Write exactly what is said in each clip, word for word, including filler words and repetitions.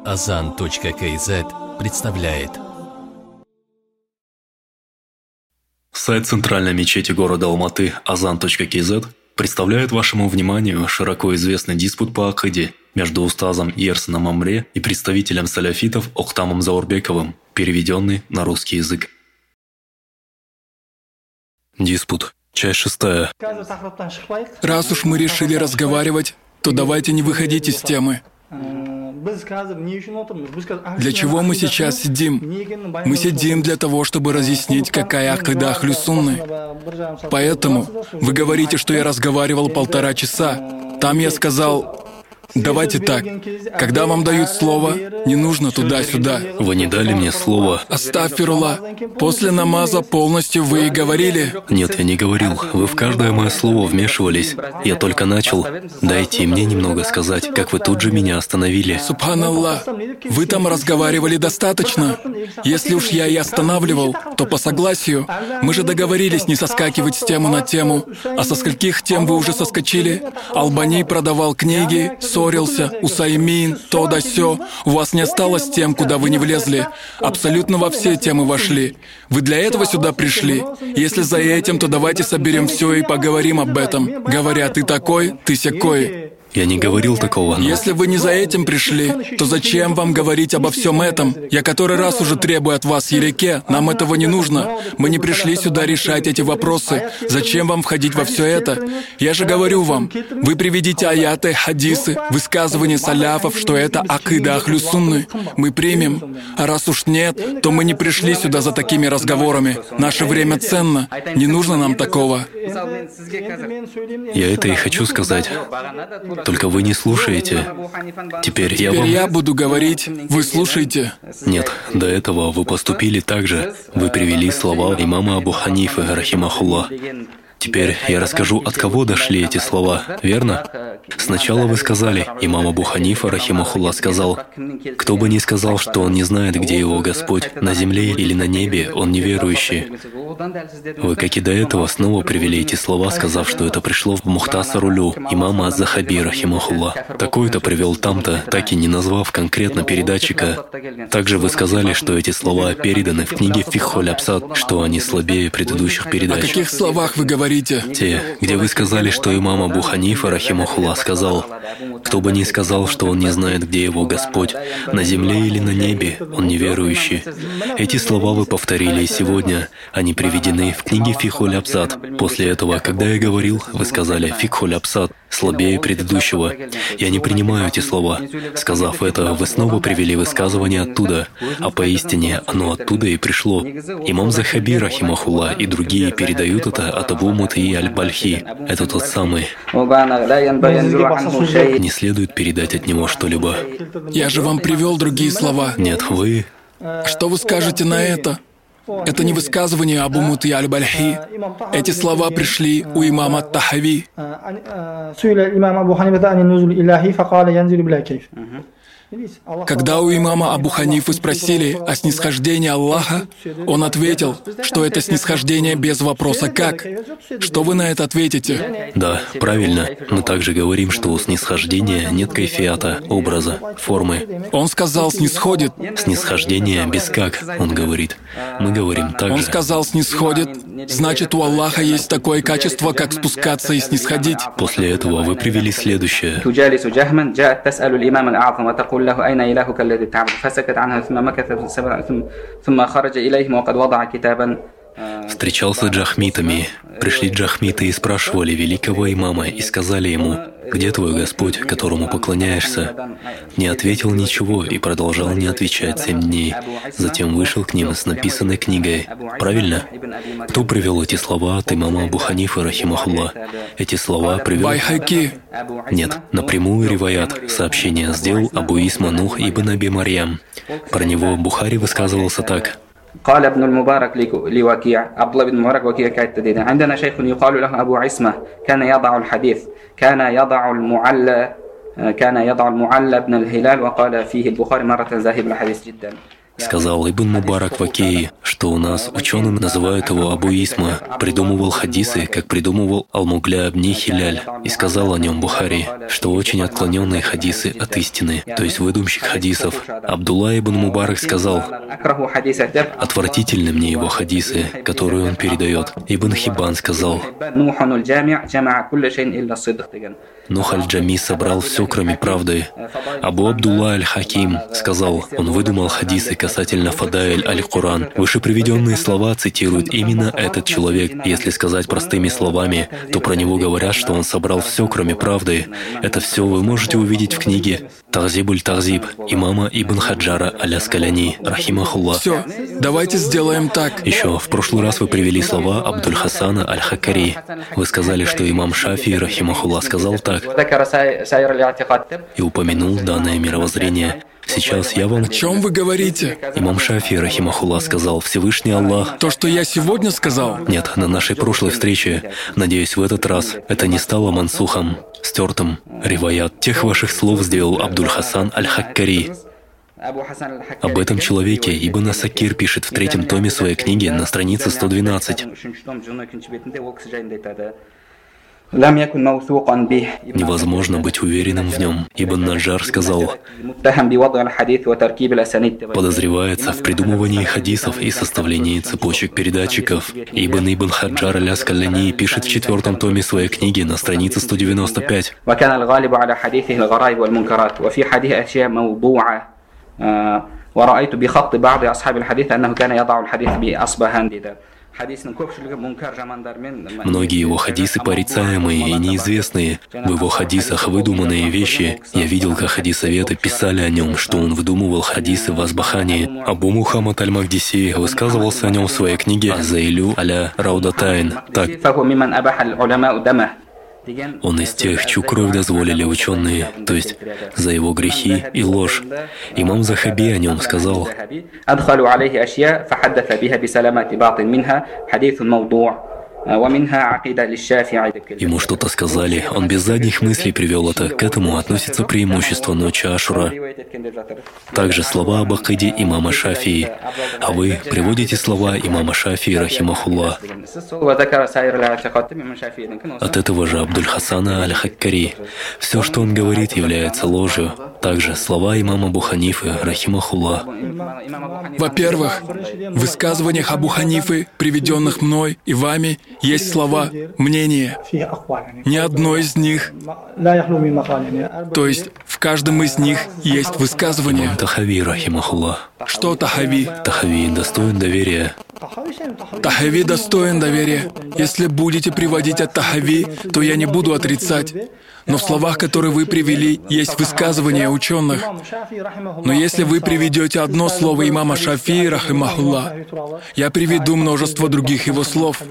азан точка кей зет представляет. Сайт Центральной мечети города Алматы азан точка кей зет представляет вашему вниманию широко известный диспут по акиде между устазом Ерсеном Амре и представителем саляфитов Охтамом Заурбековым, переведенный на русский язык. Диспут. Часть шестая. Раз уж мы решили разговаривать, то давайте не выходить из темы. Для чего мы сейчас сидим? Мы сидим для того, чтобы разъяснить, какая акида Ахлю Сунны. Поэтому вы говорите, что я разговаривал полтора часа. Там я сказал... Давайте так. Когда вам дают слово, не нужно туда-сюда. Вы не дали мне слово. Астагфирулла. После намаза полностью вы и говорили? Нет, я не говорил. Вы в каждое мое слово вмешивались. Я только начал. Дайте мне немного сказать, как вы тут же меня остановили. Субханаллах. Вы там разговаривали достаточно. Если уж я и останавливал, то по согласию. Мы же договорились не соскакивать с темы на тему. А со скольких тем вы уже соскочили? Албани продавал книги, ссорился, Усаймин, то да сё. У вас не осталось тем, куда вы не влезли. Абсолютно во все темы вошли. Вы для этого сюда пришли? Если за этим, то давайте соберем все и поговорим об этом. Говорят, ты такой, ты сякой. Я не говорил такого, но... Если вы не за этим пришли, то зачем вам говорить обо всем этом? Я который раз уже требую от вас, Ереке, нам этого не нужно. Мы не пришли сюда решать эти вопросы. Зачем вам входить во все это? Я же говорю вам, вы приведите аяты, хадисы, высказывания саляфов, что это акида Ахлю Сунны. Мы примем. А раз уж нет, то мы не пришли сюда за такими разговорами. Наше время ценно. Не нужно нам такого. Я это и хочу сказать. Только вы не слушаете. Теперь я Теперь вам... я буду говорить, вы слушаете. Нет, до этого вы поступили так же. Вы привели слова имама Абу Ханифы, рахимахуллах. Теперь я расскажу, от кого дошли эти слова, верно? Сначала вы сказали, имам Абу Ханифа, рахимахуллах, сказал, кто бы ни сказал, что он не знает, где его Господь, на земле или на небе, он неверующий. Вы, как и до этого, снова привели эти слова, сказав, что это пришло в Мухтасарулю, имама Аз-Захаби, рахимахуллах. Такой-то привел там-то, так и не назвав конкретно передатчика. Также вы сказали, что эти слова переданы в книге Фикхуль Абсад, что они слабее предыдущих передач. О каких словах вы говорите? Те, где вы сказали, что имам Абу Ханифа, рахимахуллах, сказал, кто бы ни сказал, что он не знает, где его Господь, на земле или на небе, он неверующий. Эти слова вы повторили и сегодня, они приведены в книге Фикхуль Абсад. После этого, когда я говорил, вы сказали Фикхуль Абсад, слабее предыдущего. Я не принимаю эти слова. Сказав это, вы снова привели высказывание оттуда, а поистине оно оттуда и пришло. Имам Захаби, рахимахуллах, и другие передают это от Абу Мут'и аль-Бальхи. Это тот самый. Не следует передать от него что-либо. Я же вам привел другие слова. Нет, вы... Что вы скажете на это? Это не высказывание Абу Мут'и аль-Бальхи. Эти слова пришли у имама Ат-Тахави. Когда у имама Абу Ханифы спросили о снисхождении Аллаха, он ответил, что это снисхождение без вопроса «как?». Что вы на это ответите? Да, правильно. Мы также говорим, что у снисхождения нет кайфиата, образа, формы. Он сказал «снисходит». Снисхождение без «как», он говорит. Мы говорим так же. Он сказал «снисходит», значит, у Аллаха есть такое качество, как спускаться и снисходить. После этого вы привели следующее. له أين إلهك الذي تعبد فسكت عنها ثم مكث ثم خرج إليهم وقد وضع كتابا. Встречался с джахмитами. Пришли джахмиты и спрашивали великого имама и сказали ему, «Где твой Господь, которому поклоняешься?» Не ответил ничего и продолжал не отвечать семь дней. Затем вышел к ним с написанной книгой. Правильно? Кто привел эти слова от имама Абу Ханифы, рахимахуллах? Эти слова привел... Байхаки. Нет, напрямую риваят. Сообщение сделал Абу Исма Нух ибн Аби Марьям. Про него Бухари высказывался так. قال ابن المبارك لوكيع عبد الله بن المبارك وكيع كالتدين عندنا شيخ يقال له أبو عصمة كان يضع الحديث كان يضع المعلى كان يضع المعلى ابن الهلال وقال فيه البخاري مرة ذاهب الحديث جدا. Сказал Ибн Мубарак в Акеи, что у нас ученые называют его Абу Исма, придумывал хадисы, как придумывал Ал-Мугля ибн Хиляль, и сказал о нем Бухари, что очень отклоненные хадисы от истины, то есть выдумщик хадисов. Абдулла ибн Мубарак сказал: «Отвратительны мне его хадисы, которые он передает». Ибн Хиббан сказал: «Нух аль-Джами собрал все, кроме правды». Абу Абдулла аль-Хаким сказал: «Он выдумал хадисы касательно Фадаиль аль-Куран». Выше приведенные слова цитирует именно этот человек. Если сказать простыми словами, то про него говорят, что он собрал все, кроме правды. Это все вы можете увидеть в книге «Тарзиб-уль-Тарзиб» имама Ибн Хаджара аль-Аскаляни, рахимахуллах. Все, давайте сделаем так. Еще в прошлый раз вы привели слова Абдуль-Хасана аль-Хаккари. Вы сказали, что имам Шафии, рахимахуллах, сказал так и упомянул данное мировоззрение. Сейчас я вам... О чем вы говорите? Имам Шафии, рахимахуллах, сказал: «Всевышний Аллах». То, что я сегодня сказал? Нет, на нашей прошлой встрече. Надеюсь, в этот раз это не стало мансухом, стертым. Риваят тех ваших слов сделал Абдуль-Хасан аль-Хаккари. Об этом человеке Ибн Асакир пишет в третьем томе своей книги на странице сто двенадцать. Невозможно быть уверенным в нем. Ибн Наджар сказал: подозревается в придумывании хадисов и составлении цепочек передатчиков. Ибн Ибн Хаджар аль-Аскаляни пишет в четвертом томе своей книги на странице сто девяносто пять. ورأيت بخط بعض أصحاب الحديث أنه كان يضع الحديث بأصبهان. Многие его хадисы порицаемые и неизвестные. В его хадисах выдуманные вещи. Я видел, как хадисоветы писали о нем, что он выдумывал хадисы в Асбахане. Абу Мухаммад аль-Махдиси высказывался о нем в своей книге «Заилю аля Раудатайн». Так: он из тех, чью кровь дозволили ученые, то есть за его грехи и ложь. Имам Захаби о нем сказал: ему что-то сказали, он без задних мыслей привел это. К этому относится преимущество ночи Ашура. Также слова об акиде имама Шафии. А вы приводите слова имама Шафии, рахимахуллах. От этого же Абдуль-Хасана аль-Хаккари. Все, что он говорит, является ложью. Также слова имама Абу Ханифы, рахимахуллах. Во-первых, в высказываниях Абу Ханифы, приведенных мной и вами, есть слова «мнение». Ни одно из них. То есть в каждом из них есть высказывание. Тахави, рахимахуллах. Что Тахави? Тахави достоин доверия. Тахави достоин доверия. Если будете приводить от Тахави, то я не буду отрицать. Но в словах, которые вы привели, есть высказывания ученых. Но если вы приведете одно слово имама Шафии, рахимахуллах, я приведу множество других его слов.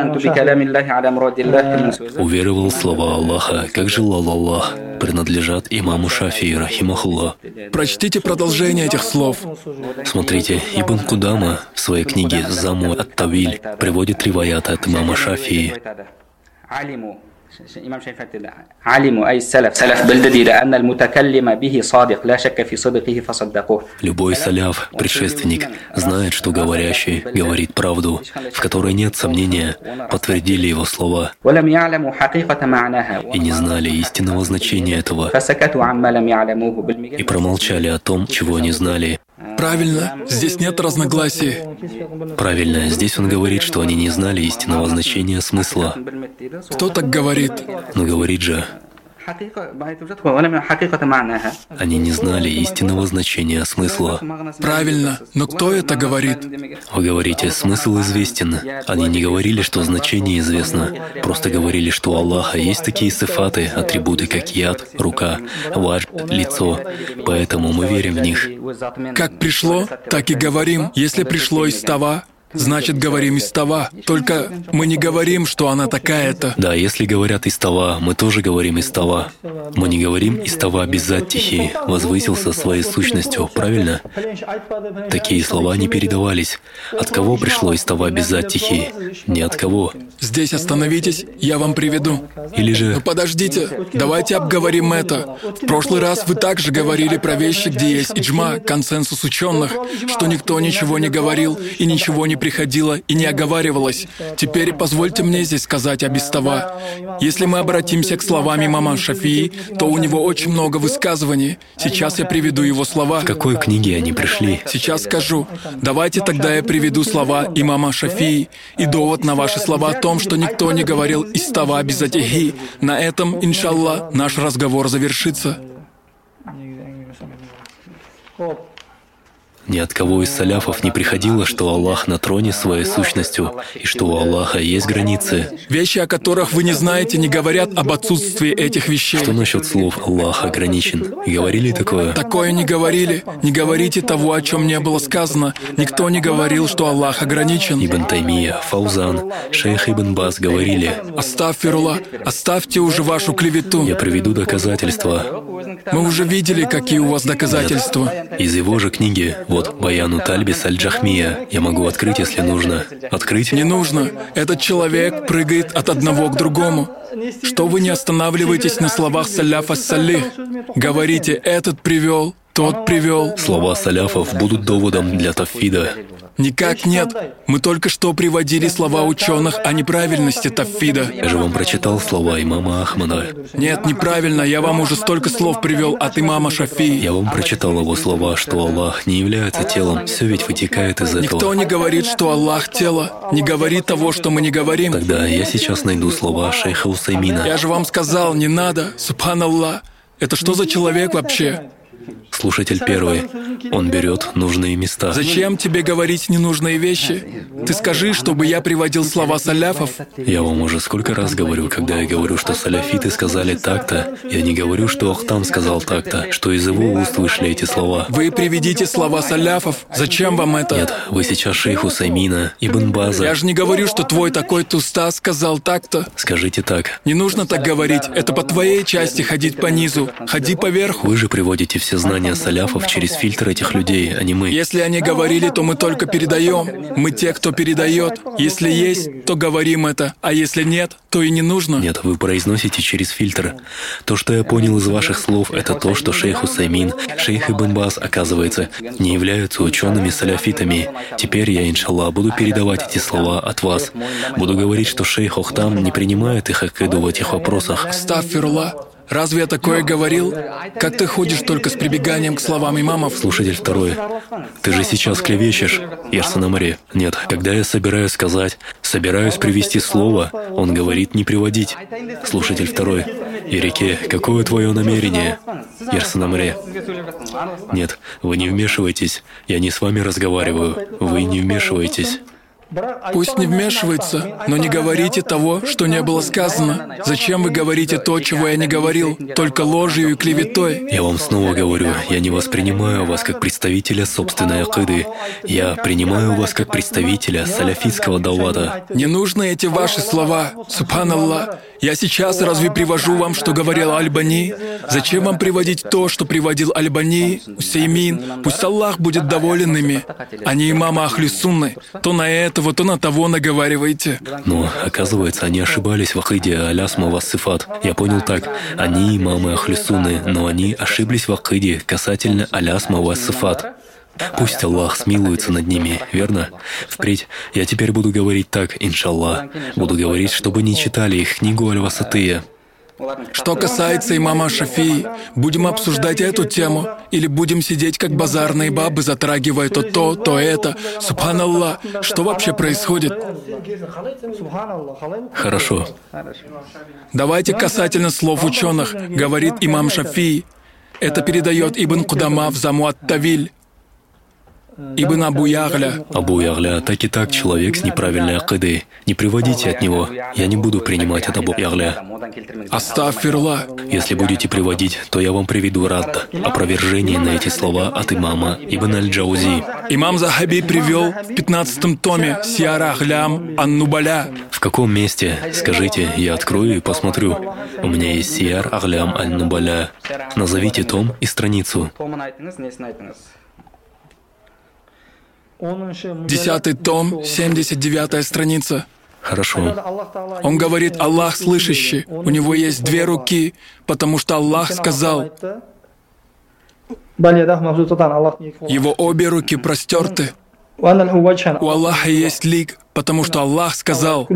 Уверовал в слова Аллаха, как желал Аллах, принадлежат имаму Шафии, рахимахуллах. Прочтите продолжение этих слов. Смотрите, Ибн Кудама в своей книге «Заму ат-Тавиль» приводит риваят от имама Шафии. Любой саляф, предшественник, знает, что говорящий говорит правду, в которой нет сомнения, подтвердили его слова и не знали истинного значения этого и промолчали о том, чего не знали. Правильно, здесь нет разногласий. Правильно, здесь он говорит, что они не знали истинного значения смысла. Кто так говорит? Но говорит же: они не знали истинного значения смысла. Правильно, но кто это говорит? Вы говорите, смысл известен. Они не говорили, что значение известно. Просто говорили, что у Аллаха есть такие сифаты, атрибуты, как яд, рука, вадж, лицо. Поэтому мы верим в них. Как пришло, так и говорим. Если пришло из Тава, значит, говорим из Тава. Только мы не говорим, что она такая-то. Да, если говорят из Тава, мы тоже говорим из Тава. Мы не говорим «истава безаттихи», возвысился своей сущностью, правильно? Такие слова не передавались. От кого пришло «истава безаттихи»? Ни от кого. Здесь остановитесь, я вам приведу. Или же... Ну подождите, давайте обговорим это. В прошлый раз вы также говорили про вещи, где есть иджма, консенсус ученых, что никто ничего не говорил, и ничего не приходило, и не оговаривалось. Теперь позвольте мне здесь сказать об истава. Если мы обратимся к словам имама Шафии, то у него очень много высказываний. Сейчас я приведу его слова. В какой книге они пришли? Сейчас скажу. Давайте тогда я приведу слова имама Шафии и довод на ваши слова о том, что никто не говорил «истава безаттихи». На этом, иншаллах, наш разговор завершится. Ни от кого из саляфов не приходило, что Аллах на троне своей сущностью, и что у Аллаха есть границы. Вещи, о которых вы не знаете, не говорят об отсутствии этих вещей. Что насчет слов «Аллах ограничен»? Говорили такое? Такое не говорили. Не говорите того, о чем не было сказано. Никто не говорил, что Аллах ограничен. Ибн Таймия, Фаузан, шейх Ибн Баз говорили: «Астаффирулла, оставьте уже вашу клевету». Я приведу доказательства. Мы уже видели, какие у вас доказательства. Из его же книги, вот Баяну Тальбис Аль-Джахмия. Я могу открыть, если нужно. Открыть? Не нужно. Этот человек прыгает от одного к другому. Что вы не останавливаетесь на словах саляфа салих? Говорите, этот привел, тот привел. Слова саляфов будут доводом для тавфида. Никак нет. Мы только что приводили слова ученых о неправильности тавфида. Я же вам прочитал слова имама Ахмада. Нет, неправильно. Я вам уже столько слов привел от имама Шафии. Я вам прочитал его слова, что Аллах не является телом. Все ведь вытекает из этого. Никто не говорит, что Аллах тело. Не говорит того, что мы не говорим. Тогда я сейчас найду слова шейха Усаймина. Я же вам сказал, не надо. Субханаллах. Это что за человек вообще? Слушатель первый. Он берет нужные места. Зачем тебе говорить ненужные вещи? Ты скажи, чтобы я приводил слова саляфов. Я вам уже сколько раз говорю, когда я говорю, что саляфиты сказали так-то, я не говорю, что Ахтам сказал так-то, что из его уст вышли эти слова. Вы приведите слова саляфов. Зачем вам это? Нет, вы сейчас шейх Усаймина, Ибн База. Я же не говорю, что твой такой-то устаз сказал так-то. Скажите так. Не нужно так говорить. Это по твоей части ходить по низу. Ходи поверху. Вы же приводите все знания саляфов через фильтр этих людей, а не мы. Если они говорили, то мы только передаем. Мы те, кто передает. Если есть, то говорим это, а если нет, то и не нужно. Нет, вы произносите через фильтр. То, что я понял из ваших слов, это то, что шейх Усаймин, шейх Ибн Баз, оказывается, не являются учеными-саляфитами. Теперь я, иншаллах, буду передавать эти слова от вас. Буду говорить, что шейх Ахтам не принимает их акиду в этих вопросах. Астаффируллах. Разве я такое говорил? Как ты ходишь только с прибеганием к словам имамов? Слушатель второй. Ты же сейчас клевещешь, Ярсанамаре. Нет, когда я собираюсь сказать, собираюсь привести слово, он говорит не приводить. Слушатель второй. Ирике, какое твое намерение? Ярсанамаре. Нет, вы не вмешивайтесь. Я не с вами разговариваю. Вы не вмешиваетесь. Пусть не вмешивается, но не говорите того, что не было сказано. Зачем вы говорите то, чего я не говорил, только ложью и клеветой? Я вам снова говорю, я не воспринимаю вас как представителя собственной акиды. Я принимаю вас как представителя саляфитского давата. Не нужны эти ваши слова. Субханаллах. Я сейчас разве привожу вам, что говорил Аль-Бани? Зачем вам приводить то, что приводил Аль-Бани, Усаймин? Пусть Аллах будет доволен ими, а не имама Ахли Сунны. То на этого, то на того наговариваете. Но, оказывается, они ошибались в акиде алясма ва сифат. Я понял так. Они имамы Ахли Сунны, но они ошиблись в акиде касательно алясма ва сифат. Пусть Аллах смилуется над ними, верно? Впредь я теперь буду говорить так, иншаллах. Буду говорить, чтобы не читали их книгу Аль-Васатия. Что касается имама Шафии, будем обсуждать эту тему, или будем сидеть как базарные бабы, затрагивая то то, то это. Субханаллах, что вообще происходит? Хорошо. Давайте касательно слов ученых, говорит имам Шафии. Это передает Ибн Кудама в Заму ат-Тавиль. Ибн Абу Ягля. Абу Ягля, так и так человек с неправильной акидой. Не приводите от него. Я не буду принимать от Абу Ягля. Астафирла. Если будете приводить, то я вам приведу радд, опровержение на эти слова от имама Ибн аль-Джаузи. Имам Захаби привел в пятнадцатом томе Сиар Ахлям ан-Нубаля. В каком месте? Скажите, я открою и посмотрю. У меня есть Сиар Ахлям аль-Нубаля. Назовите том и страницу. Десятый том, семьдесят девятая страница. Хорошо. Он говорит, Аллах слышащий, у него есть две руки, потому что Аллах сказал, его обе руки простерты. У Аллаха есть лик, потому что Аллах сказал,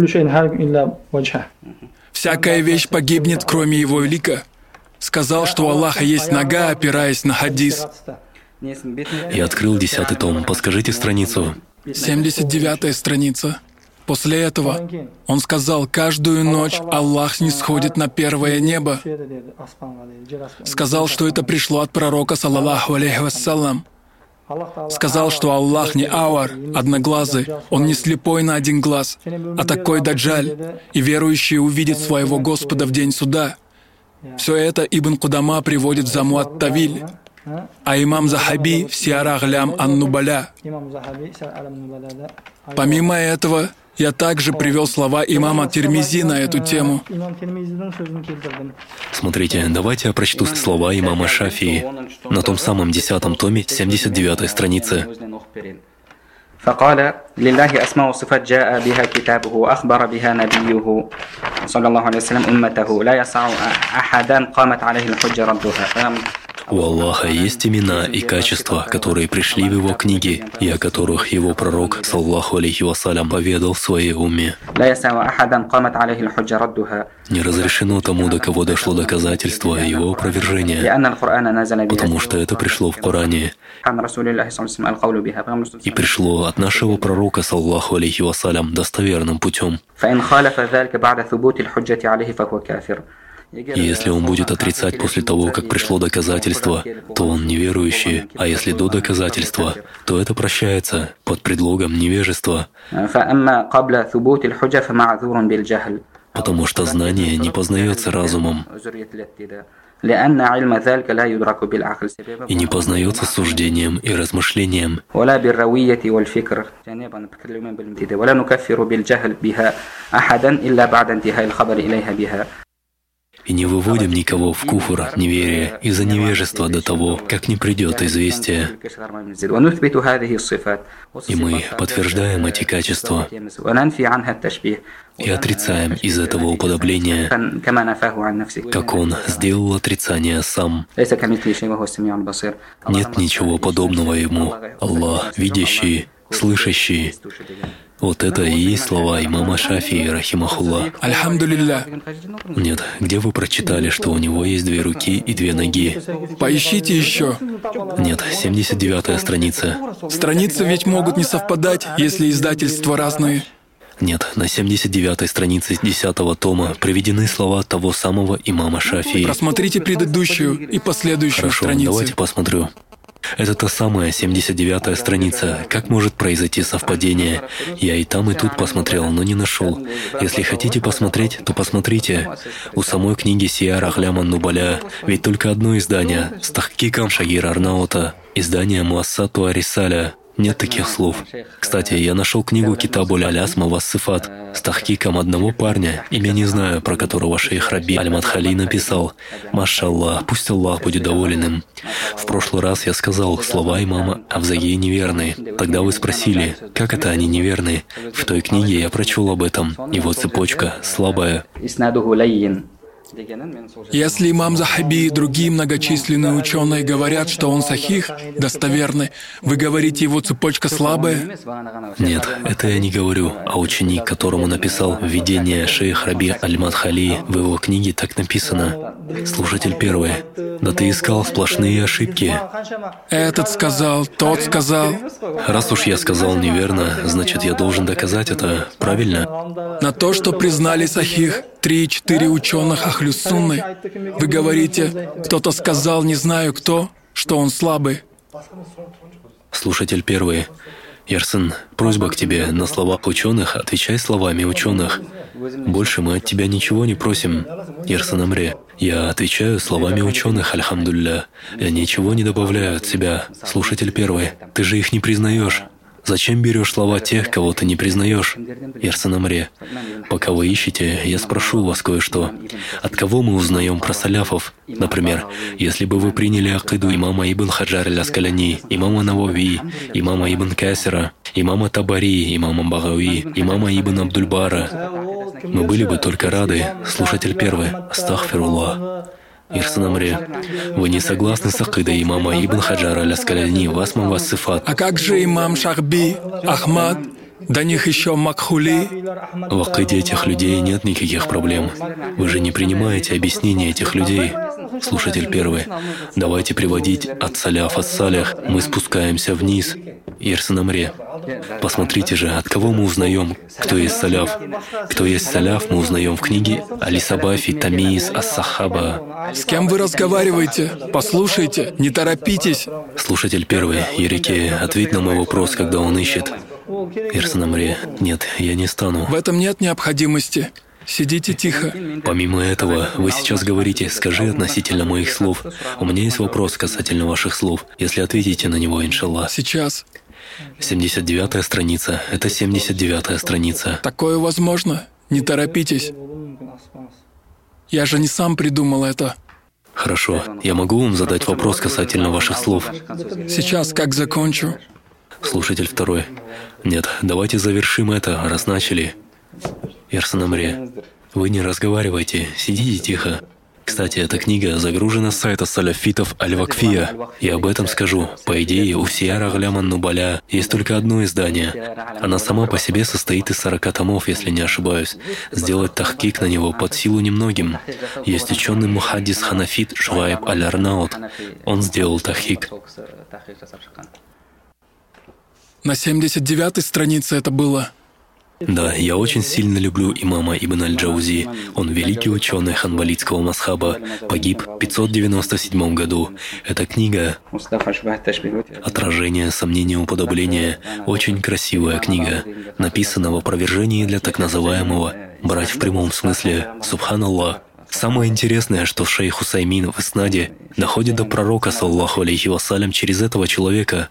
всякая вещь погибнет, кроме его лика. Сказал, что у Аллаха есть нога, опираясь на хадис. Я открыл десятый том. Подскажите страницу. семьдесят девятая страница. После этого он сказал, каждую ночь Аллах снисходит на первое небо. Сказал, что это пришло от пророка, саллаллаху алейхи вассалям. Сказал, что Аллах не ауар, одноглазый, Он не слепой на один глаз, а такой даджаль, и верующий увидит своего Господа в день суда. Все это Ибн Кудама приводит в Замуат Тавиль, а имам Захаби в Сиар Ахлям ан-Нубаля. Помимо этого, я также привел слова имама Тирмизи на эту тему. Смотрите, давайте я прочту слова имама Шафии на том самом десятом томе, семьдесят девятой странице. فقال لله أسماء وصفات جاء بها كتابه وأخبر بها نبيه صلى الله عليه وسلم أمته لا يسع أحدا قامت عليه الحجة ردها. У Аллаха есть имена и качества, которые пришли в Его книге, и о которых Его пророк, саллаллаху алейхи вассалям, поведал в своей умме. Не разрешено тому, до кого дошло доказательство Его опровержения, потому что это пришло в Коране и пришло от нашего пророка, саллаллаху алейхи вассалям, достоверным путем. И если он будет отрицать после того, как пришло доказательство, то он неверующий, а если до доказательства, то это прощается под предлогом невежества. Потому что знание не познается разумом и не познается суждением и размышлением. И не выводим никого в куфр, неверие, из-за невежества до того, как не придет известие. И мы подтверждаем эти качества и отрицаем из этого уподобления, как он сделал отрицание сам. Нет ничего подобного ему. Аллах, видящий, слышащий. Вот это и есть слова имама Шафии, рахимахуллах. Альхамдулилля. Нет, где вы прочитали, что у него есть две руки и две ноги? Поищите еще. Нет, семьдесят девятая страница. Страницы ведь могут не совпадать, если издательства разные. Нет, на семьдесят девятой странице десятого тома приведены слова того самого имама Шафии. Просмотрите предыдущую и последующую Хорошо, страницы. Давайте посмотрю. Это та самая семьдесят девятая страница. Как может произойти совпадение? Я и там, и тут посмотрел, но не нашел. Если хотите посмотреть, то посмотрите. У самой книги Сиар Ахлям ан-Нубаля ведь только одно издание с тахкиком Шагира Арнаута, издание Муассату Арисаля. Нет таких слов. Кстати, я нашел книгу Китабуль Аль-Асма ва-Сифат с тахкиком одного парня, имя не знаю, про которого шейх Раби Аль-Мадхали написал. Машаллах, пусть Аллах будет доволен им. В прошлый раз я сказал, слова имама Авзаги неверны. Тогда вы спросили, как это они неверны? В той книге я прочел об этом. Его цепочка слабая. Если имам Захаби и другие многочисленные ученые говорят, что он сахих, достоверный, вы говорите, его цепочка слабая? Нет, это я не говорю, а ученик, которому написал введение шейх Раби Аль-Мадхали, в его книге так написано. Слушатель первый. Да ты искал сплошные ошибки. Этот сказал, тот сказал. Раз уж я сказал неверно, значит, я должен доказать это, правильно? На то, что признали сахих три-четыре ученых Ахлюс-Сунны, вы говорите, кто-то сказал, не знаю кто, что он слабый. Слушатель первый. Ярсын, просьба к тебе, на слова ученых отвечай словами ученых. Больше мы от тебя ничего не просим. Ярсын Амре, я отвечаю словами ученых, альхамдулля. Я ничего не добавляю от себя. Слушатель первый, ты же их не признаешь. Зачем берешь слова тех, кого ты не признаешь? Ярсын Амре, пока вы ищете, я спрошу у вас кое-что. От кого мы узнаем про саляфов? Например, если бы вы приняли акиду имама Ибн Хаджар аль-Аскаляни, имама Навави, имама Ибн Касира, имама Табари, имама Багауи, имама Ибн Абдуль-Бара, мы были бы только рады. Слушатель первый. Астагфируллах. Ярсын Амре, вы не согласны с акидой имама Ибн Хаджара аль-Аскаляни, васма вас сифат? А как же имам Шахби, Ахмад, до них еще Макхули? В акиде этих людей нет никаких проблем. Вы же не принимаете объяснения этих людей. Слушатель первый. Давайте приводить от саляф от салях. Мы спускаемся вниз. Ярсын Амре, посмотрите же, от кого мы узнаем, кто есть саляф. Кто есть саляф, мы узнаем в книге Али-Сабафи, Тамиз, Ас-Сахаба. С кем вы разговариваете? Послушайте, не торопитесь. Слушатель первый. Ярике, ответь на мой вопрос, когда он ищет. Ярсын Амре, нет, я не стану. В этом нет необходимости. Сидите тихо. Помимо этого, вы сейчас говорите, скажи относительно моих слов. У меня есть вопрос касательно ваших слов, если ответите на него, иншаллах. Сейчас. семьдесят девятая страница. Это семьдесят девятая страница. Такое возможно. Не торопитесь. Я же не сам придумал это. Хорошо. Я могу вам задать вопрос касательно ваших слов? Сейчас, как закончу. Слушатель второй. Нет, давайте завершим это, раз начали. Ярсын Амре, вы не разговаривайте, сидите тихо. Кстати, эта книга загружена с сайта саляфитов Аль-Вакфия. И об этом скажу. По идее, у Сияра Гляман Нубаля есть только одно издание. Она сама по себе состоит из сорока томов, если не ошибаюсь. Сделать тахкик на него под силу немногим. Есть ученый мухаддис ханафит Шуайб Аль-Арнаут. Он сделал тахкик. На семьдесят девятой странице это было. Да, я очень сильно люблю имама Ибн Аль-Джаузи. Он великий ученый ханбалитского масхаба, погиб в пятьсот девяносто седьмом году. Эта книга «Отражение, сомнение, уподобление» — очень красивая книга, написана в опровержении для так называемого «брать в прямом смысле» «Субханаллах». Самое интересное, что шейх Усаймин в Иснаде доходит до пророка, саллаллаху алейхи вассалям, через этого человека.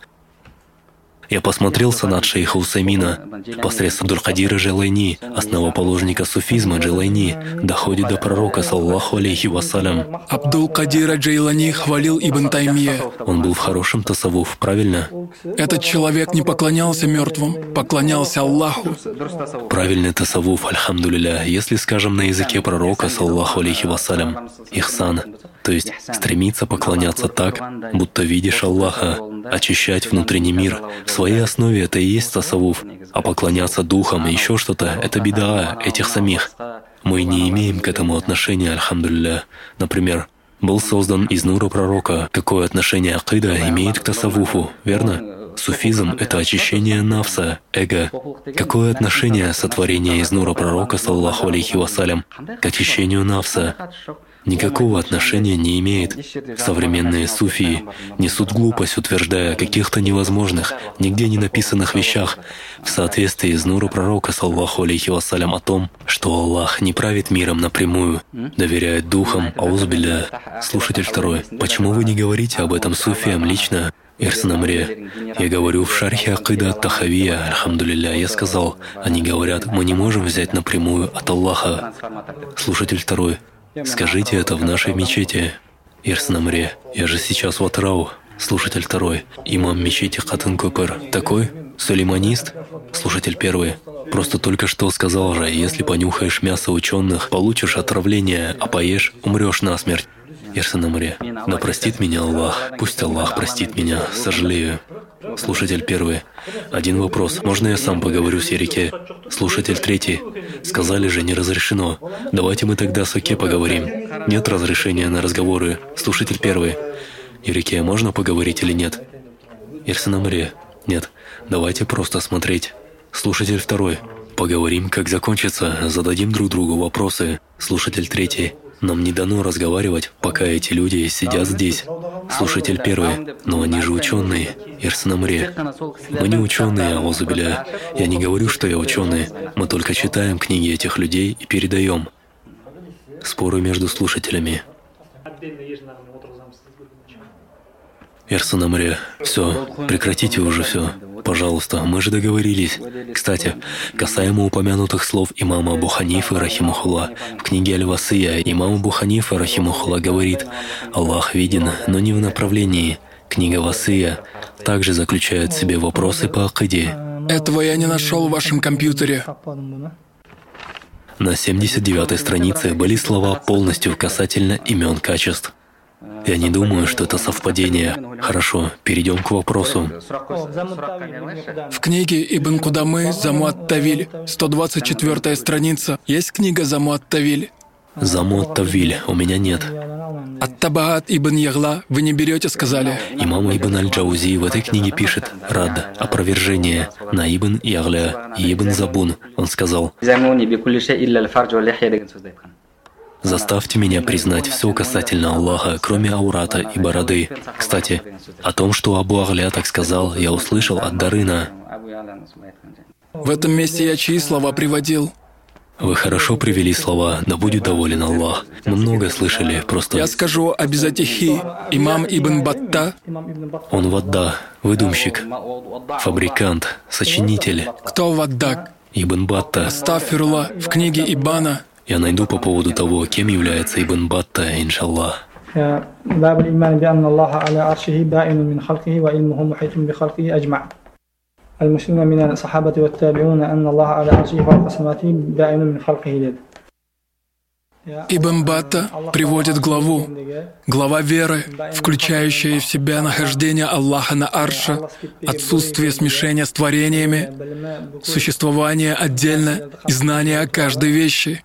Я посмотрел санад шейха Усаймина посредством Абдуль-Кадира Джейлани, основоположника суфизма Джейлани, доходит до пророка, саллаллаху алейхи вассалям. Абдул-Кадира Джейлани хвалил Ибн Таймия. Он был в хорошем тасаввуф, правильно? Этот человек не поклонялся мертвым, поклонялся Аллаху. Правильный тасаввуф, альхамдулилля, если скажем на языке пророка, саллаллаху алейхи вассалям, ихсан, то есть стремиться поклоняться так, будто видишь Аллаха, очищать внутренний мир. В своей основе это и есть тасаввуф, а поклоняться духам и еще что-то — это бидаа этих самих. Мы не имеем к этому отношения, альхамдулилля. Например, был создан из нура пророка. Какое отношение акида имеет к тасаввуфу, верно? Суфизм — это очищение нафса, эго. Какое отношение сотворение из нура пророка, саллаллаху алейхи вассалям, к очищению нафса? Никакого отношения не имеет. Современные суфии несут глупость, утверждая о каких-то невозможных, нигде не написанных вещах, в соответствии с нуру пророка, саллаллаху алейхи вассалям, о том, что Аллах не правит миром напрямую, доверяет духам, аузубилля. Слушатель второй. Почему вы не говорите об этом суфиям лично? Ярсын Амре, я говорю в шархе акида ат-Тахавия, альхамдулилля, я сказал, они говорят, мы не можем взять напрямую от Аллаха. Слушатель второй. Скажите это в нашей мечети. Ярсын Амре, я же сейчас в Атрау. Слушатель второй. Имам мечети Хатын Купер. Такой? Сулейманист? Слушатель первый. Просто только что сказал же, если понюхаешь мясо ученых, получишь отравление, а поешь, умрешь насмерть. Ярсын Амре, да простит меня Аллах, пусть Аллах простит меня, сожалею. Слушатель первый. Один вопрос, можно я сам поговорю с Ярике? Слушатель третий. Сказали же, не разрешено. Давайте мы тогда с Оке поговорим. Нет разрешения на разговоры. Слушатель первый. Ярике, можно поговорить или нет? Ярсын Амре. Нет. Давайте просто смотреть. Слушатель второй. Поговорим, как закончится, зададим друг другу вопросы. Слушатель третий. Нам не дано разговаривать, пока эти люди сидят здесь. Слушатель первый, но они же ученые, Ирсанамре. Мы не ученые, аузубилля. Я не говорю, что я ученый. Мы только читаем книги этих людей и передаем. Споры между слушателями. Ирсанамре, все, прекратите уже все. Пожалуйста, мы же договорились. Кстати, касаемо упомянутых слов имама Абу Ханифы, рахимахулла, в книге Аль-Васия имам Абу Ханифа, рахимахулла, говорит: «Аллах виден, но не в направлении». Книга Васия также заключает в себе вопросы по акиде. Этого я не нашел в вашем компьютере. На семьдесят девятой странице были слова полностью касательно имен качеств. Я не думаю, что это совпадение. Хорошо, перейдем к вопросу. В книге Ибн Кудамы «Заму ат-Тавиль», сто двадцать четвёртая страница. Есть книга «Заму ат-Тавиль»? «Заму ат-Тавиль» у меня нет. Ат-Табаат Ибн Ягла вы не берете, сказали. Имам Ибн Аль-Джаузи в этой книге пишет «Рад», опровержение на Ибн Ягля и Ибн Забун. Он сказал: «Заставьте меня признать все касательно Аллаха, кроме аурата и бороды». Кстати, о том, что Абу Агля так сказал, я услышал от Дарына. В этом месте я чьи слова приводил? Вы хорошо привели слова, да будет доволен Аллах. Мы много слышали, просто... Я скажу о Безатихи. Имам Ибн Батта. Он вадда, выдумщик, фабрикант, сочинитель. Кто ваддак? Ибн Батта. Астафирулла. В книге Ибана. Я найду по поводу того, кем является Ибн Батта, иншаллах. المسلمون من الصحابة والتابعون أن الله على عرشه فوق سماواته بائن من خلقه. Ибн Батта приводит главу, глава веры, включающая в себя нахождение Аллаха на арше, отсутствие смешения с творениями, существование отдельно и знание о каждой вещи.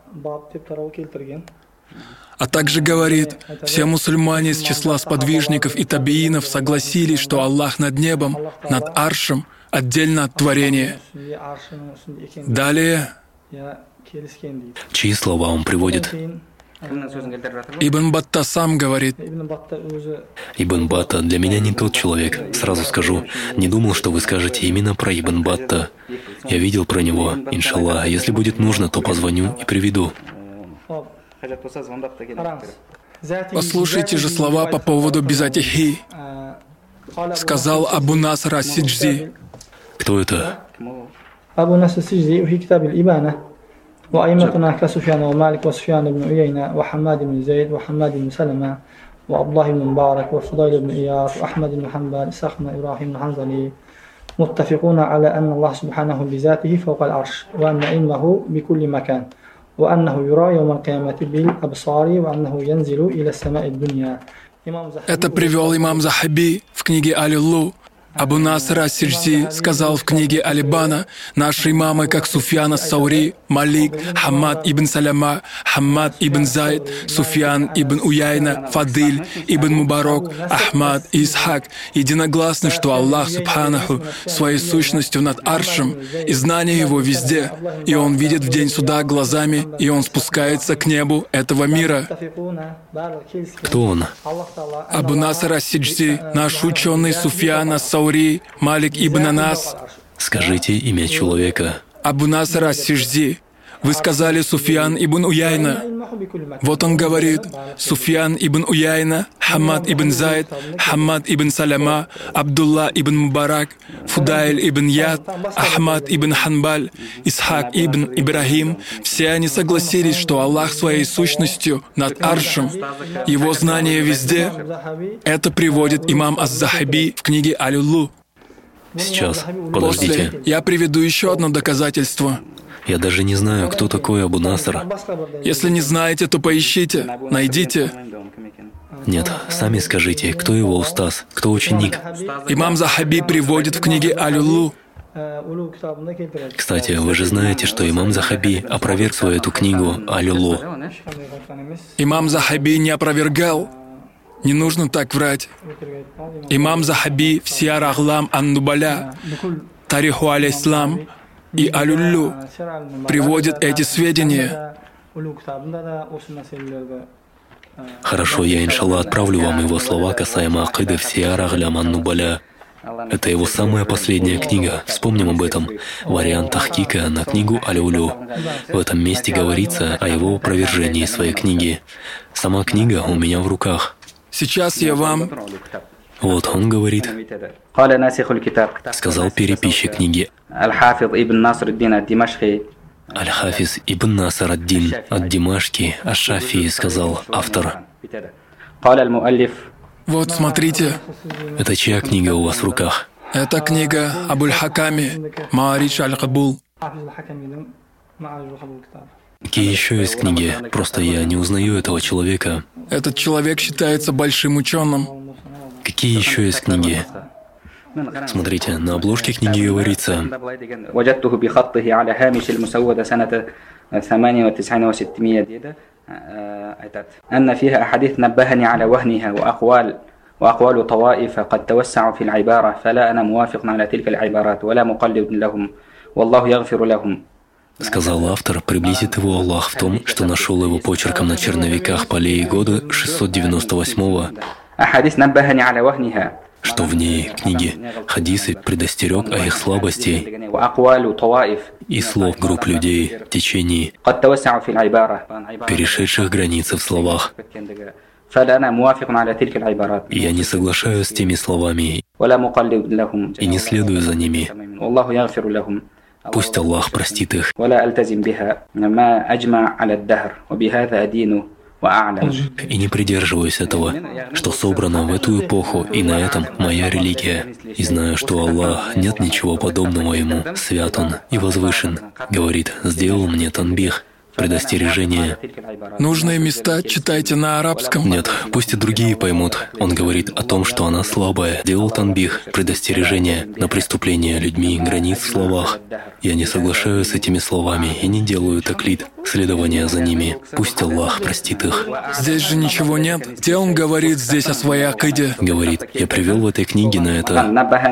А также говорит, все мусульмане из числа сподвижников и табиинов согласились, что Аллах над небом, над аршем, отдельно от творения. Далее, чьи слова он приводит? Ибн Батта сам говорит. Ибн Батта для меня не тот человек, сразу скажу. Не думал, что вы скажете именно про Ибн Батта. Я видел про него, иншаллах. Если будет нужно, то позвоню и приведу. Послушайте же слова по поводу Безатихи. Сказал Абу Наср ас-Сиджзи. Кто это? أبو نصر السجزي في كتاب الإبانة وأئمتنا كسفيان ومالك وسفيان بن عيينة وحماد بن زيد وحماد بن سلمة وعبد الله بن مبارك وفضيل بن إياس وأحمد بن حنبل إسحاق بن إبراهيم الحنظلي متفقون على أن الله سبحانه بذاته فوق العرش وأن علمه بكل مكان وأنه يرى يوم القيامة بالأبصار وأنه ينزل إلى السماء الدنيا. Это привел имам Захаби в книге Аль-Лу. Абу Наср ас-Сиджзи сказал в книге Алибана: «Наши имамы, как Суфьян ас-Саури, Малик, Хаммад ибн Саляма, Хаммад ибн Зайд, Суфьян ибн Уяйна, Фадиль ибн Мубарак, Ахмад и Исхак, единогласны, что Аллах Субханаху своей сущностью над аршем, и знание Его везде, и Он видит в день суда глазами, и Он спускается к небу этого мира». Кто он? Абу Наср ас-Сиджзи, наш ученый Суфьян ас-Саури, Малик ибн Анас. Скажите имя человека. Абу Наср ас-Сиджзи. Вы сказали Суфьян ибн Уяйна. Вот он говорит: Суфьян ибн Уяйна, Хаммад ибн Зайд, Хаммад ибн Саляма, Абдулла ибн Мубарак, Фудайль ибн Яд, Ахмад ибн Ханбаль, Исхак ибн Ибрахим. Все они согласились, что Аллах своей сущностью над аршем, Его знание везде. Это приводит имам ас-Захаби в книге Аль-Лу. Сейчас, подождите. После я приведу еще одно доказательство. Я даже не знаю, кто такой Абу Наср. Если не знаете, то поищите, найдите. Нет, сами скажите, кто его устаз, кто ученик. Имам Захаби приводит в книге Аль-Лу. Кстати, вы же знаете, что имам Захаби опроверг свою эту книгу Аль-Лу. Имам Захаби не опровергал. Не нужно так врать. Имам Захаби в Сияр Аглам ан-Нубаля, Тариху аль-Ислам и Аль-Лу приводят эти сведения. Хорошо, я, иншаллах, отправлю вам его слова касаемо акиды в Сияр А'лям ан-Нубаля. Это его самая последняя книга. Вспомним об этом. Вариант тахкика на книгу Аль-Улю. В этом месте говорится о его опровержении своей книги. Сама книга у меня в руках. Сейчас я вам... Вот он говорит, сказал переписчик книги. Аль-Хафиз ибн Наср ад-Дин ад-Димашки аш-Шафии, сказал автор. Вот, смотрите. Это чья книга у вас в руках? Это книга Абуль-Хаками, Мааридж аль-Кабул. Какие еще есть книги? Просто я не узнаю этого человека. Этот человек считается большим ученым. Какие еще есть книги? Смотрите, на обложке книги говорится: أن فيها أحاديث نبهني على وهنها وأقوال وأقوال طوائف قد توسعوا في العبارة فلا أنا موافق على تلك العبارات ولا مقلد لهم والله يغفر لهم. Сказал автор, приблизит его Аллах в том, что нашел его почерком на черновиках полей года шестьсот девяносто восьмого, что в ней книги хадисы предостерег о их слабости и слов групп людей в течение перешедших границы в словах. И я не соглашаюсь с теми словами и не следую за ними. Пусть Аллах простит их. И не придерживаюсь этого, что собрано в эту эпоху, и на этом моя религия. И знаю, что Аллах, нет ничего подобного Ему, свят Он и возвышен. Говорит, сделал мне танбих, предостережение. Нужные места читайте на арабском. Нет, пусть и другие поймут. Он говорит о том, что она слабая. Делал танбих, предостережение на преступление людьми границ в словах. Я не соглашаюсь с этими словами и не делаю таклид, следования за ними. Пусть Аллах простит их. Здесь же ничего нет. Где он говорит здесь о своей акиде? Говорит, я привел в этой книге на это.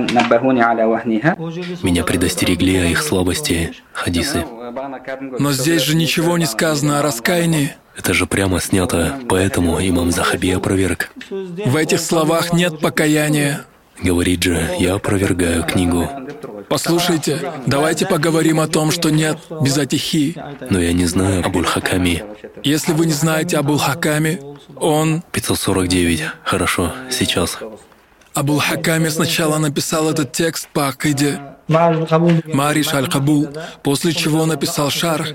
Меня предостерегли о их слабости. Хадисы. Но здесь же ничего не сказано о раскаянии. Это же прямо снято, поэтому имам Захаби опроверг. В этих словах нет покаяния. Говорит же, я опровергаю книгу. Послушайте, давайте поговорим о том, что нет безатихи. Но я не знаю Абуль-Хаками. Если вы не знаете Абуль-Хаками, он... пятьсот сорок девять. Хорошо, сейчас. Абуль-Хаками сначала написал этот текст по акиде Мааридж аль-Кабул, после чего написал шарх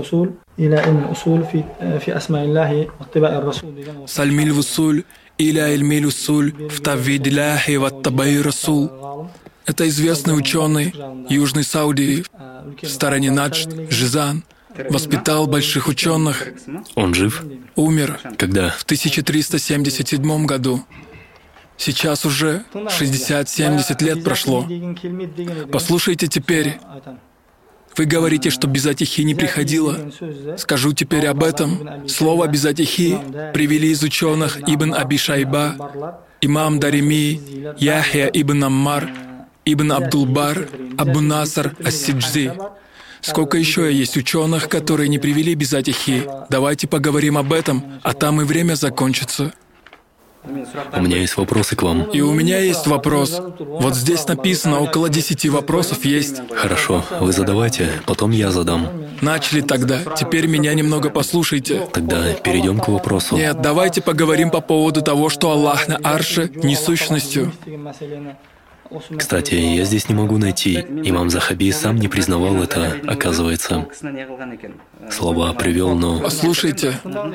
Сальмиль Вусуль иля Ильмиль Усуль в Таввид Илляхи ва Табаи Расул. Это известный ученый Южной Саудии, в стороне Надж, Жизан, воспитал больших ученых. Он жив? Умер. Когда? В тысяча триста семьдесят седьмом году. Сейчас уже шестьдесят-семьдесят лет прошло. Послушайте теперь. Вы говорите, что безатихи не приходило. Скажу теперь об этом. Слово безатихи привели из ученых Ибн Аби Шайба, имам Дарими, Яхья ибн Аммар, Ибн Абдул-Бар, Абу Наср ас-Сиджзи. Сколько еще есть ученых, которые не привели безатихи? Давайте поговорим об этом, а там и время закончится. У меня есть вопросы к вам. И у меня есть вопрос. Вот здесь написано, около десяти вопросов есть. Хорошо, вы задавайте, потом я задам. Начали тогда. Теперь меня немного послушайте. Тогда перейдем к вопросу. Нет, давайте поговорим по поводу того, что Аллах на арше не сущностью. Кстати, я здесь не могу найти. Имам Захаби сам не признавал это, оказывается. Слова привел, но... Послушайте.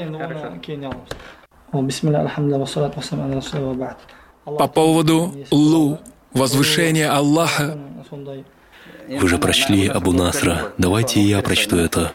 По поводу Лу, возвышения Аллаха. Вы же прочли Абу Насра. Давайте и я прочту это.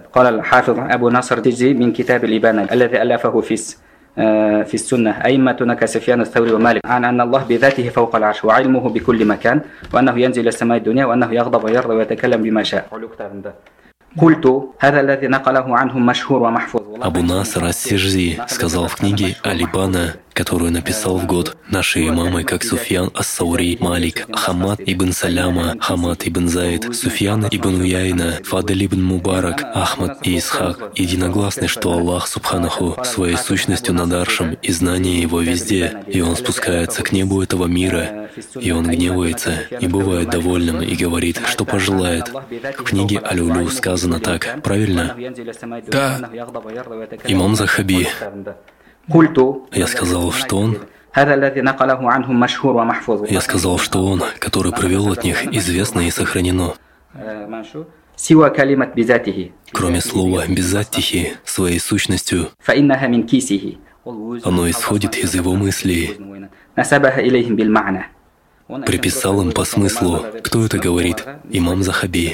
في السنة أئمتنا كسفيان الثوري ومالك عن أن الله بذاته فوق العرش وعلمه بكل مكان وأنه ينزل السماء الدنيا وأنه يغضب ويرضى ويتكلم بما شاء. قلت هذا الذي نقله عنهم مشهور ومحفوظ. Абу Наср ас-Сиджзи сказал в книге Алибана, которую написал в год наши имамы, как Суфьян ас-Саури, Малик, Хамад ибн Саляма, Хамад ибн Заид, Суфьян ибн Уяйна, Фадель ибн Мубарак, Ахмад и Исхак, единогласны, что Аллах Субханаху своей сущностью над аршем и знание Его везде, и Он спускается к небу этого мира, и Он гневается, и бывает довольным, и говорит, что пожелает. В книге Аль-Улю сказано так, правильно? Да. Имам Захаби. Я сказал, что он Я сказал, что он, который привел от них, известно и сохранено. Кроме слова «безаттихи» своей сущностью, оно исходит из его мыслей. Приписал им по смыслу. Кто это говорит? Имам Захаби.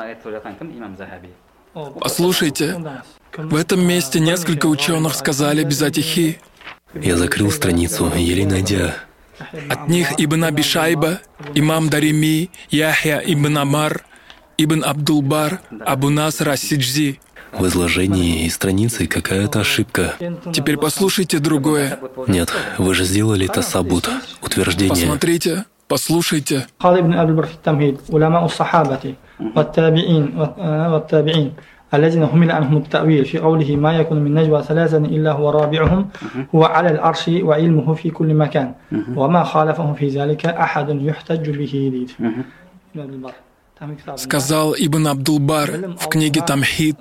Послушайте, в этом месте несколько ученых сказали «безаттихи». Я закрыл страницу, еле найдя. От них Ибн Аби Шайба, имам Дарими, Яхья ибн Амар, Ибн Абдул-Бар, Абу Наср ас-Сиджзи. В изложении и странице какая-то ошибка. Теперь послушайте другое. Нет, вы же сделали тасабут, утверждение. Посмотрите, послушайте. الذين حمل عنهم التأويل في قوله ما يكون من نجوى ثلاثة إلا هو رابعهم هو على العرش وعلمه في كل مكان وما خالفه في ذلك أحد يحتج به. Сказал Ибн Абдул-Бар в книге Тамхид: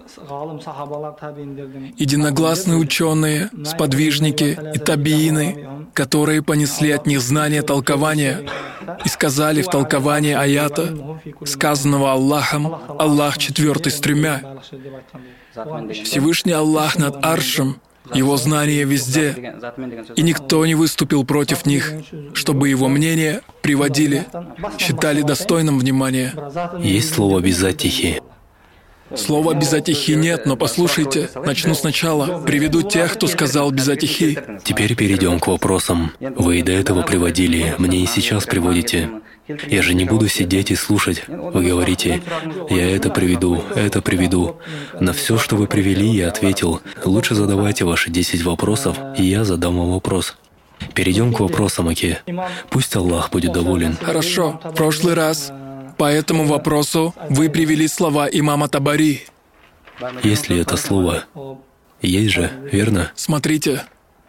единогласные ученые, сподвижники и табиины, которые понесли от них знание толкования и сказали в толковании аята, сказанного Аллахом, Аллах четвертый с тремя. Всевышний Аллах над аршем, Его знание везде, и никто не выступил против них, чтобы его мнение приводили, считали достойным внимания. Есть слово «безаттихи». Слова «безаттихи» нет, но послушайте, начну сначала. Приведу тех, кто сказал «безаттихи». Теперь перейдем к вопросам. Вы и до этого приводили, мне и сейчас приводите. Я же не буду сидеть и слушать. Вы говорите, я это приведу, это приведу. На все, что вы привели, я ответил. Лучше задавайте ваши десять вопросов, и я задам вам вопрос. Перейдем к вопросам, Аке. Пусть Аллах будет доволен. Хорошо. В прошлый раз по этому вопросу вы привели слова имама Табари. Есть ли это слово? Есть же, верно? Смотрите.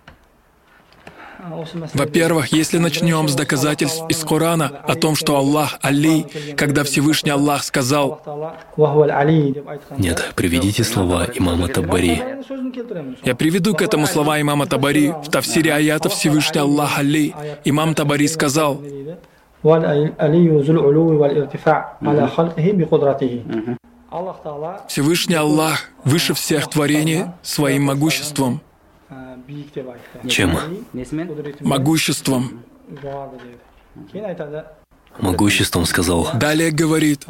Во-первых, если начнем с доказательств из Корана о том, что Аллах Али, когда Всевышний Аллах сказал... Нет, приведите слова имама Табари. Я приведу к этому слова имама Табари. В тафсире аята Всевышний Аллах Али. Имам Табари сказал: Всевышний Аллах выше всех творений своим могуществом. Чем? Могуществом. Могуществом сказал. Далее говорит: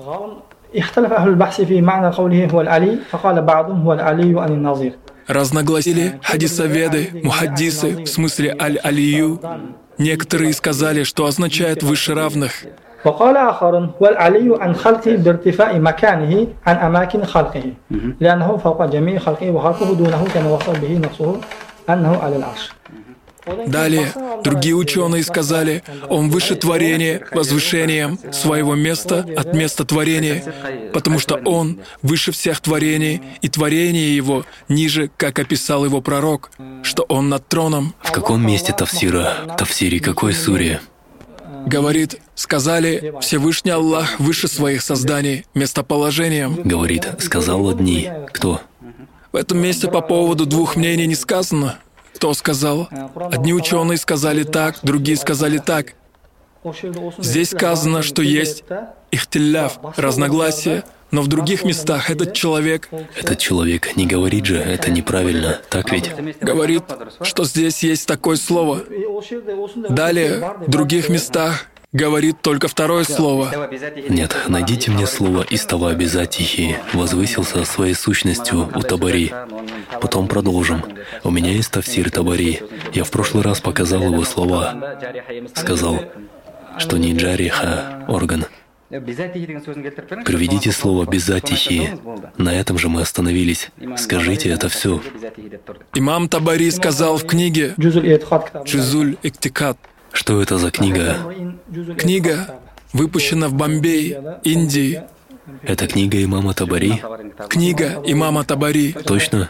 разногласили хадисоведы, мухаддисы, в смысле аль-алию. Некоторые сказали, что означает «выше равных». وقال آخر والعلي عن خلقه بارتفاع مكانه عن أماكن خلقه لأنه فوق جميع خلقه وخلقه دونه كما وصف به نفسه أنه على العرش. Далее, другие ученые сказали, он выше творения возвышением своего места от места творения, потому что он выше всех творений, и творение его ниже, как описал его пророк, что он над троном. В каком месте тафсира? Тафсире какой суре? Говорит, сказали, Всевышний Аллах выше своих созданий местоположением. Говорит, сказал одни. Кто? В этом месте по поводу двух мнений не сказано. Кто сказал? Одни ученые сказали так, другие сказали так. Здесь сказано, что есть ихтилляф, разногласия, но в других местах этот человек... Этот человек не говорит же, это неправильно, так ведь? Говорит, что здесь есть такое слово. Далее, в других местах говорит только второе слово. Нет, найдите мне слово «истава безаттихи», возвысился своей сущностью у Табари. Потом продолжим. У меня есть тафсир Табари. Я в прошлый раз показал его слова. Сказал, что не джариха — орган. Приведите слово «безатихи». На этом же мы остановились. Скажите это все. Имам Табари сказал в книге «Джузуль Иктикад». Что это за книга? Книга выпущена в Бомбее, Индии. Это книга имама Табари? Книга имама Табари. Точно?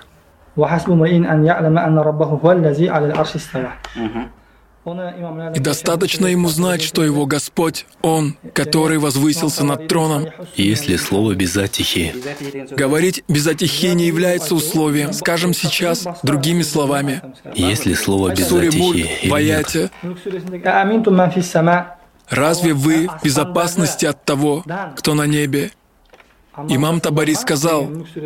И достаточно ему знать, что его Господь, Он, который возвысился над троном. Есть ли слово «безатихи»? Говорить «безатихи» не является условием. Скажем сейчас другими словами. Есть ли слово В суре Мульк, «безатихи» в или нет? аяте «Разве вы в безопасности от того, кто на небе?» Имам Табари сказал,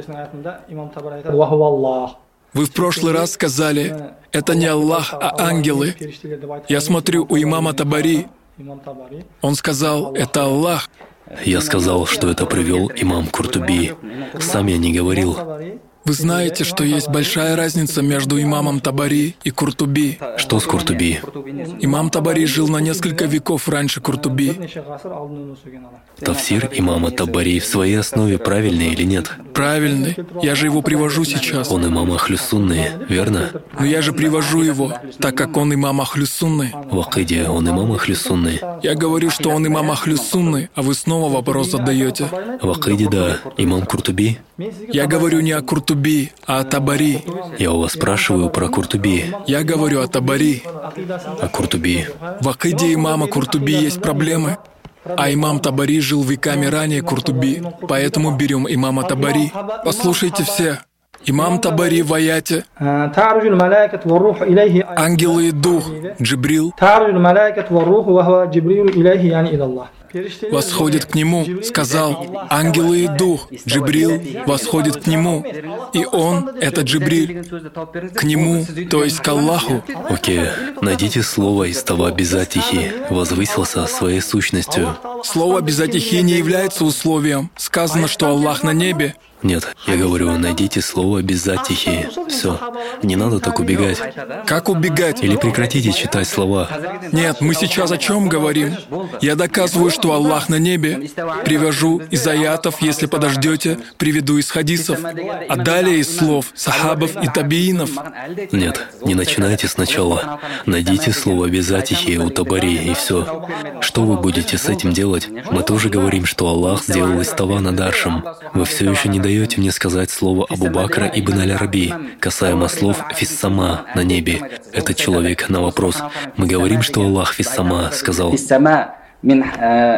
вы в прошлый раз сказали, это не Аллах, а ангелы. Я смотрю у имама Табари, он сказал, это Аллах. Я сказал, что это привел имам Куртуби. Сам я не говорил. Вы знаете, что есть большая разница между имамом Табари и Куртуби. Что с Куртуби? Имам Табари жил на несколько веков раньше Куртуби. Тафсир имама Табари в своей основе правильный или нет? Правильный. Я же его привожу сейчас. Он имам Ахлюс-Сунны, верно? Но я же привожу его, так как он имам Ахлюс-Сунны. В акиде он имам Ахлюс-Сунны. Я говорю, что он имам Ахлюс-Сунны, а вы снова вопрос задаете. В акиде, да. Имам Куртуби? Я говорю не о Куртуби, а о Табари. Я у вас спрашиваю про Куртуби. Я говорю о Табари. О Куртуби. В акиде имама Куртуби есть проблемы. А имам Табари жил веками ранее Куртуби, поэтому берем имама Табари. Послушайте все. Имам Табари в аяте «Ангелы и дух» Джибрил восходит к нему, сказал, ангелы и дух, Джибрил восходит к нему, и он, это Джибриль, к нему, то есть к Аллаху. Окей, найдите слово из того «безатихи», возвысился своей сущностью. Слово «безатихи» не является условием. Сказано, что Аллах на небе. Нет, я говорю, найдите слово «безатихи». Все, не надо так убегать. Как убегать? Или прекратите читать слова. Нет, мы сейчас о чем говорим? Я доказываю, что Аллах на небе. Привожу из аятов, если подождете, приведу из хадисов. А далее из слов сахабов и табиинов. Нет, не начинайте сначала. Найдите слово «безатихи» у Табари, и все. Что вы будете с этим делать? Мы тоже говорим, что Аллах сделал истава над аршем. Вы все еще не даете мне сказать слово Абу Бакра ибн Аль-Араби, касаемо слов «фиссама» на небе. Этот человек на вопрос. Мы говорим, что Аллах «фиссама» сказал. На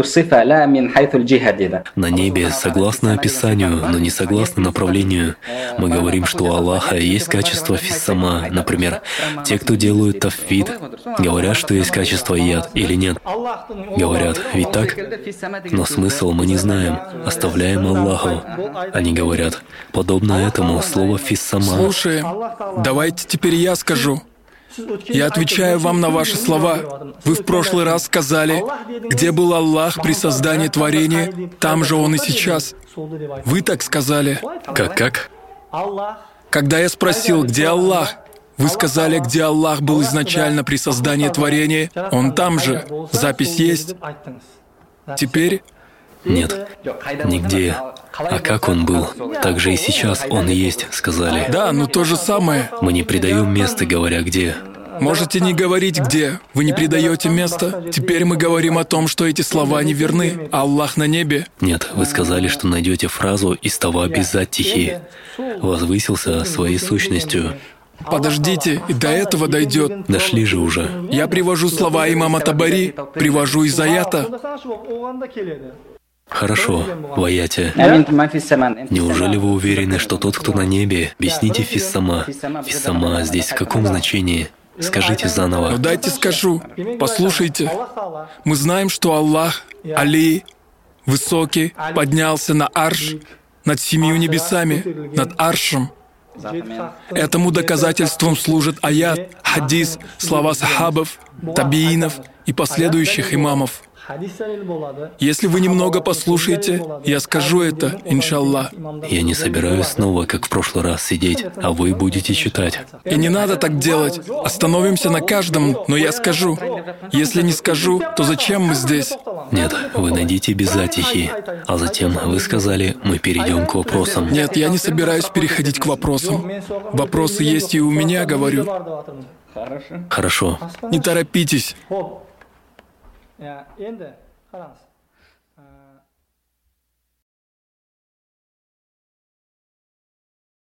небе согласно описанию, но не согласно направлению. Мы говорим, что у Аллаха есть качество фиссама. Например, те, кто делают тафвид, говорят, что есть качество яд или нет. Говорят, ведь так? Но смысл мы не знаем. Оставляем Аллаху. Они говорят, подобно этому слово фиссама. Слушай, давайте теперь я скажу. Я отвечаю вам на ваши слова. Вы в прошлый раз сказали, где был Аллах при создании творения, там же Он и сейчас. Вы так сказали. Как-как? Когда я спросил, где Аллах, вы сказали, где Аллах был изначально при создании творения, Он там же. Запись есть. Теперь... Нет, нигде. А как он был? Так же и сейчас он и есть, сказали. Да, но то же самое. Мы не придаем места, говоря где. Можете не говорить где. Вы не придаете места. Теперь мы говорим о том, что эти слова не верны. Аллах на небе. Нет, вы сказали, что найдете фразу из того «безатихи». Возвысился своей сущностью. Подождите, и до этого дойдет. Дошли же уже. Я привожу слова имама Табари, привожу из аята. Хорошо, в аяте. Неужели вы уверены, что тот, кто на небе? Объясните фиссама. Фиссама здесь в каком значении? Скажите заново. Ну дайте скажу. Послушайте. Мы знаем, что Аллах, Али, высокий, поднялся на арш, над семью небесами, над аршем. Этому доказательством служит аят, хадис, слова сахабов, табиинов и последующих имамов. Если вы немного послушаете, я скажу это, иншаллах. Я не собираюсь снова, как в прошлый раз, сидеть, а вы будете читать. И не надо так делать. Остановимся на каждом, но я скажу. Если не скажу, то зачем мы здесь? Нет, вы найдите безатихи. А затем вы сказали, мы перейдем к вопросам. Нет, я не собираюсь переходить к вопросам. Вопросы есть и у меня, говорю. Хорошо. Не торопитесь. Ya endi qarang.